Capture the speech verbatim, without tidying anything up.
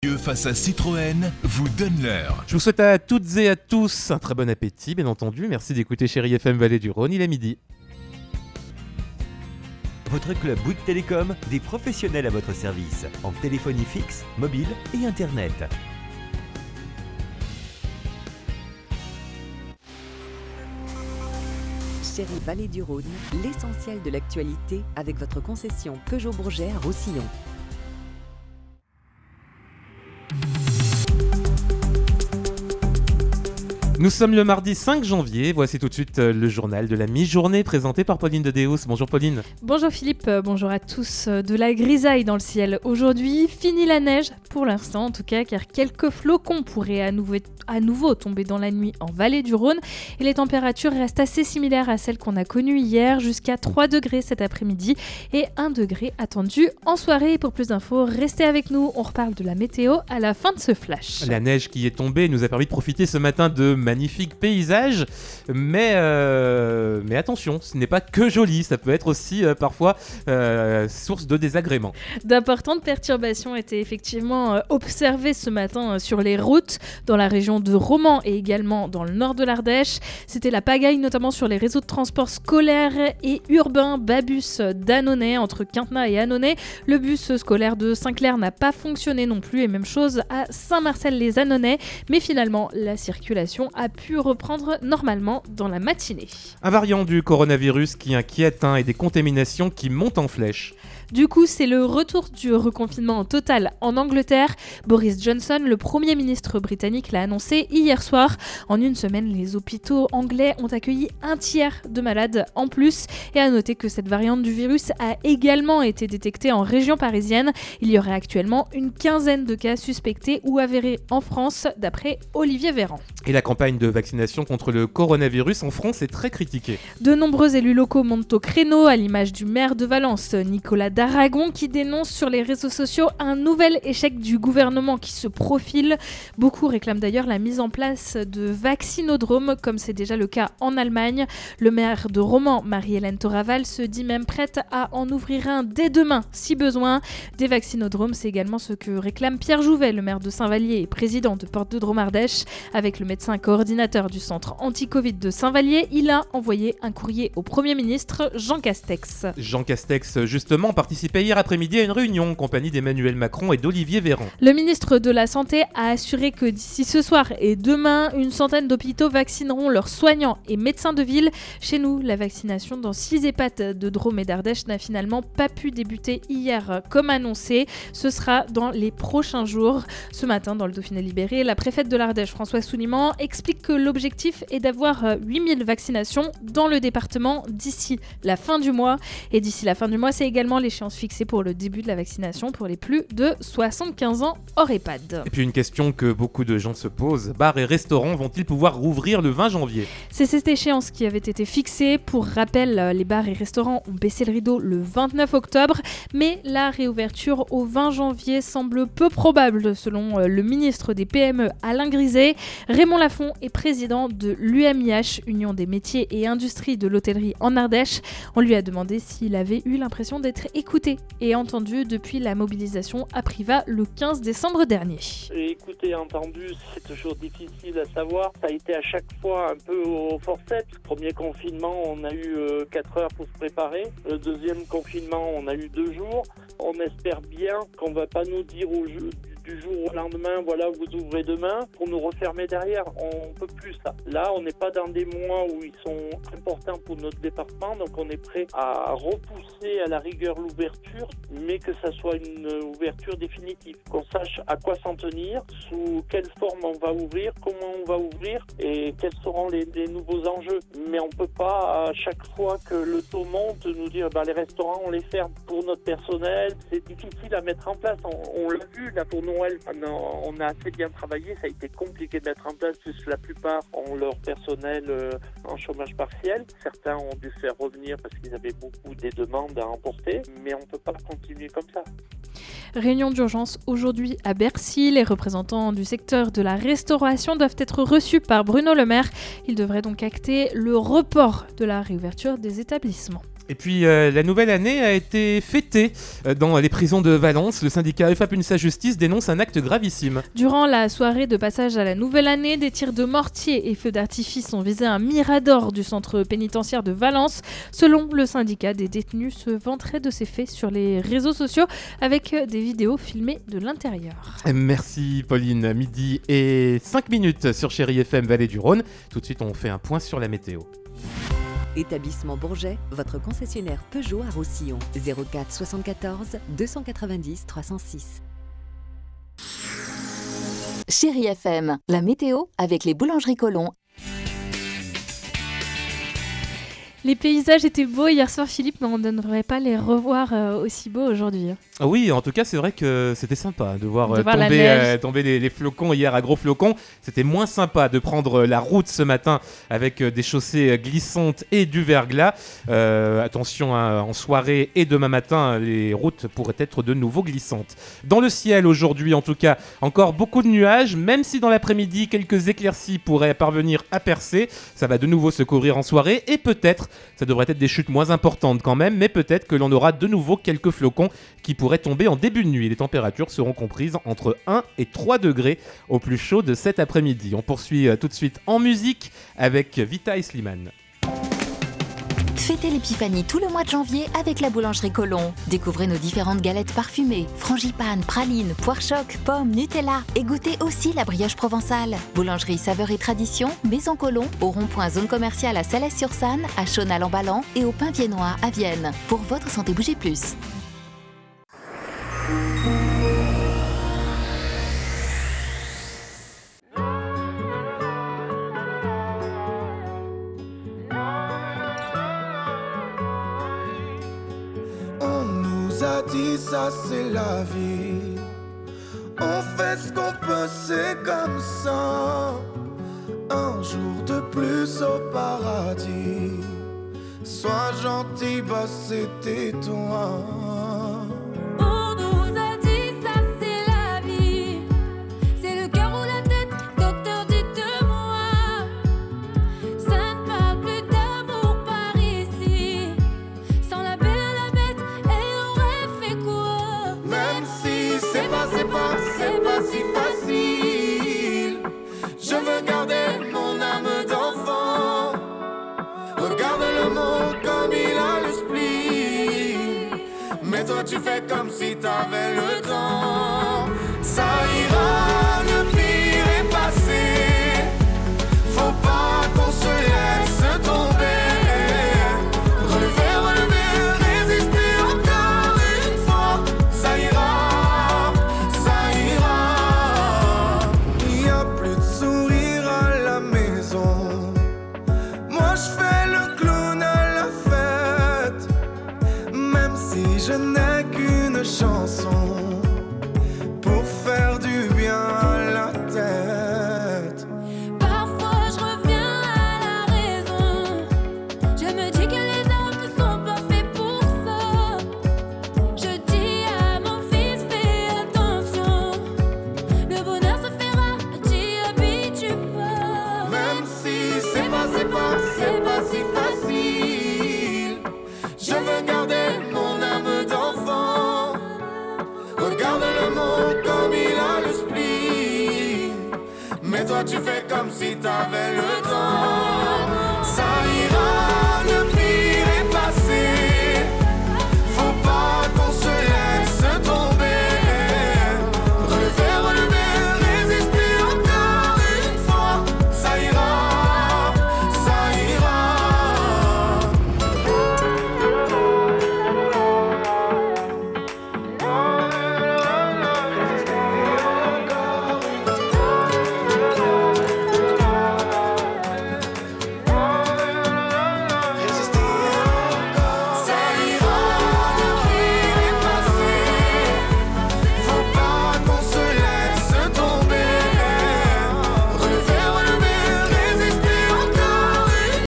Dieu face à Citroën vous donne l'heure. Je vous souhaite à toutes et à tous un très bon appétit, bien entendu. Merci d'écouter Chérie F M Vallée du Rhône, il est midi. Votre club Bouygues Télécom, des professionnels à votre service, en téléphonie fixe, mobile et internet. Chérie Vallée du Rhône, l'essentiel de l'actualité avec votre concession Peugeot Bourget à Roussillon. Nous sommes le mardi cinq janvier, voici tout de suite le journal de la mi-journée présenté par Pauline de Deus. Bonjour Pauline. Bonjour Philippe, bonjour à tous. De la grisaille dans le ciel aujourd'hui, fini la neige, pour l'instant en tout cas, car quelques flocons pourraient à nouveau, à nouveau tomber dans la nuit en vallée du Rhône et les températures restent assez similaires à celles qu'on a connues hier, jusqu'à trois degrés cet après-midi et un degré attendu en soirée. Pour plus d'infos, restez avec nous, on reparle de la météo à la fin de ce flash. La neige qui est tombée nous a permis de profiter ce matin de magnifiques paysages, mais, euh, mais attention, ce n'est pas que joli, ça peut être aussi euh, parfois euh, source de désagréments. D'importantes perturbations étaient effectivement euh, observées ce matin euh, sur les routes, dans la région de Romans et également dans le nord de l'Ardèche. C'était la pagaille notamment sur les réseaux de transport scolaires et urbains Babus d'Annonay, entre Quintenat et Annonay. Le bus scolaire de Saint-Clair n'a pas fonctionné non plus, et même chose à Saint-Marcel-les-Annonay, mais finalement la circulation a pu reprendre normalement dans la matinée. Un variant du coronavirus qui inquiète hein, et des contaminations qui montent en flèche. Du coup, c'est le retour du reconfinement total en Angleterre. Boris Johnson, le Premier ministre britannique, l'a annoncé hier soir. En une semaine, les hôpitaux anglais ont accueilli un tiers de malades en plus. Et à noter que cette variante du virus a également été détectée en région parisienne. Il y aurait actuellement une quinzaine de cas suspectés ou avérés en France, d'après Olivier Véran. Et la campagne de vaccination contre le coronavirus en France est très critiquée. De nombreux élus locaux montent au créneau, à l'image du maire de Valence, Nicolas d'Aragon, qui dénonce sur les réseaux sociaux un nouvel échec du gouvernement qui se profile. Beaucoup réclament d'ailleurs la mise en place de vaccinodromes, comme c'est déjà le cas en Allemagne. Le maire de Romans, Marie-Hélène Toraval, se dit même prête à en ouvrir un dès demain, si besoin. Des vaccinodromes, c'est également ce que réclame Pierre Jouvet, le maire de Saint-Vallier et président de Porte de Drôme Ardèche. Avec le médecin coordinateur du centre anti-Covid de Saint-Vallier, il a envoyé un courrier au Premier ministre Jean Castex. Jean Castex, justement, participait hier après-midi à une réunion en compagnie d'Emmanuel Macron et d'Olivier Véran. Le ministre de la Santé a assuré que d'ici ce soir et demain, une centaine d'hôpitaux vaccineront leurs soignants et médecins de ville. Chez nous, la vaccination dans six EHPAD de Drôme et d'Ardèche n'a finalement pas pu débuter hier comme annoncé. Ce sera dans les prochains jours. Ce matin, dans le Dauphiné libéré, la préfète de l'Ardèche, Françoise Souliman, explique que l'objectif est d'avoir huit mille vaccinations dans le département d'ici la fin du mois. Et d'ici la fin du mois, c'est également l'échéance fixée pour le début de la vaccination pour les plus de soixante-quinze ans hors EHPAD. Et puis une question que beaucoup de gens se posent, bars et restaurants vont-ils pouvoir rouvrir le vingt janvier ? C'est cette échéance qui avait été fixée. Pour rappel, les bars et restaurants ont baissé le rideau le vingt-neuf octobre, mais la réouverture au vingt janvier semble peu probable selon le ministre des P M E Alain Griset. Raymond Lafont est président de l'U M I H, Union des métiers et industries de l'hôtellerie en Ardèche. On lui a demandé s'il avait eu l'impression d'être écouté et entendu depuis la mobilisation à Privas le quinze décembre dernier. Écouté et entendu, c'est toujours difficile à savoir. Ça a été à chaque fois un peu au forceps. Premier confinement, on a eu euh, quatre heures pour se préparer. Le deuxième confinement, on a eu deux jours. On espère bien qu'on ne va pas nous dire au jeu du jour au lendemain, voilà, vous ouvrez demain, pour nous refermer derrière. On ne peut plus ça. Là, on n'est pas dans des mois où ils sont importants pour notre département, donc on est prêt à repousser à la rigueur l'ouverture, mais que ça soit une ouverture définitive. Qu'on sache à quoi s'en tenir, sous quelle forme on va ouvrir, comment on va ouvrir et quels seront les, les nouveaux enjeux. Mais on ne peut pas, à chaque fois que le taux monte, nous dire bah, les restaurants, on les ferme. Pour notre personnel, c'est difficile à mettre en place. On, on l'a vu là pour Noël, on a assez bien travaillé, ça a été compliqué de mettre en place puisque la plupart ont leur personnel euh, en chômage partiel. Certains ont dû faire revenir parce qu'ils avaient beaucoup des demandes à emporter, mais on ne peut pas continuer comme ça. Réunion d'urgence aujourd'hui à Bercy. Les représentants du secteur de la restauration doivent être reçus par Bruno Le Maire. Il devrait donc acter le report de la réouverture des établissements. Et puis euh, la nouvelle année a été fêtée euh, dans les prisons de Valence. Le syndicat F A Punissa Justice dénonce un acte gravissime. Durant la soirée de passage à la nouvelle année, des tirs de mortier et feux d'artifice ont visé un mirador du centre pénitentiaire de Valence. Selon le syndicat, des détenus se vanteraient de ces faits sur les réseaux sociaux avec des vidéos filmées de l'intérieur. Merci Pauline, midi et cinq minutes sur Chérie F M Vallée du Rhône. Tout de suite on fait un point sur la météo. Établissement Bourget, votre concessionnaire Peugeot à Roussillon. zéro quatre soixante-quatorze deux cent quatre-vingt-dix trois cent six. Chérie F M, la météo avec les boulangeries Colomb. Les paysages étaient beaux hier soir, Philippe, mais on ne devrait pas les revoir euh, aussi beaux aujourd'hui. Ah oui, en tout cas, c'est vrai que c'était sympa de voir, De euh, voir la tomber, neige. euh, tomber les, les flocons hier à gros flocons. C'était moins sympa de prendre la route ce matin avec euh, des chaussées glissantes et du verglas. Euh, attention, hein, en soirée et demain matin, les routes pourraient être de nouveau glissantes. Dans le ciel aujourd'hui, en tout cas, encore beaucoup de nuages, même si dans l'après-midi, quelques éclaircies pourraient parvenir à percer. Ça va de nouveau se couvrir en soirée et peut-être, ça devrait être des chutes moins importantes quand même, mais peut-être que l'on aura de nouveau quelques flocons qui pourraient tomber en début de nuit. Les températures seront comprises entre un et trois degrés au plus chaud de cet après-midi. On poursuit euh, tout de suite en musique avec Vita et Slimane. Fêtez l'épiphanie tout le mois de janvier avec la boulangerie Colomb. Découvrez nos différentes galettes parfumées, frangipane, pralines, poire choc, pommes, Nutella et goûtez aussi la brioche provençale. Boulangerie Saveur et Tradition, Maison Colomb, au rond-point zone commerciale à Salles-sur-Sanne, à Chaunal-en-Ballan et au Pain Viennois à Vienne. Pour votre santé, bougez plus. A dit ça c'est la vie. On fait ce qu'on peut, c'est comme ça. Un jour de plus au paradis. Sois gentil, bah c'était toi. On nous a dit ça c'est la vie. C'est le cœur ou la tête, docteur dites-moi. Ça ne parle plus d'amour par ici. Sans la belle à la bête, et on aurait fait quoi? Même si c'est pas, c'est pas, c'est pas si facile. Je veux garder mon âme d'enfant. Regarde le monde comme il a le spleen. Mais toi tu fais comme si t'avais le temps. Ça ira, le pire est passé. Faut pas qu'on se laisse tomber. Relever, relever, résister encore une fois. Ça ira, ça ira. Il y a plus de sourire à la maison. Moi je fais le clown à la fête. Même si je n'ai qu'une chanson pour faire du bien à la tête. Parfois je reviens à la raison. Je me dis que les hommes ne sont pas faits pour ça. Je dis à mon fils fais attention. Le bonheur se fera, t'y habitues pas. Même si c'est pas, c'est pas, c'est pas si facile. Je veux garder mon âme d'enfant. Regarde le monde comme il a le spleen. Mais toi tu fais comme si t'avais le temps. Ça ira.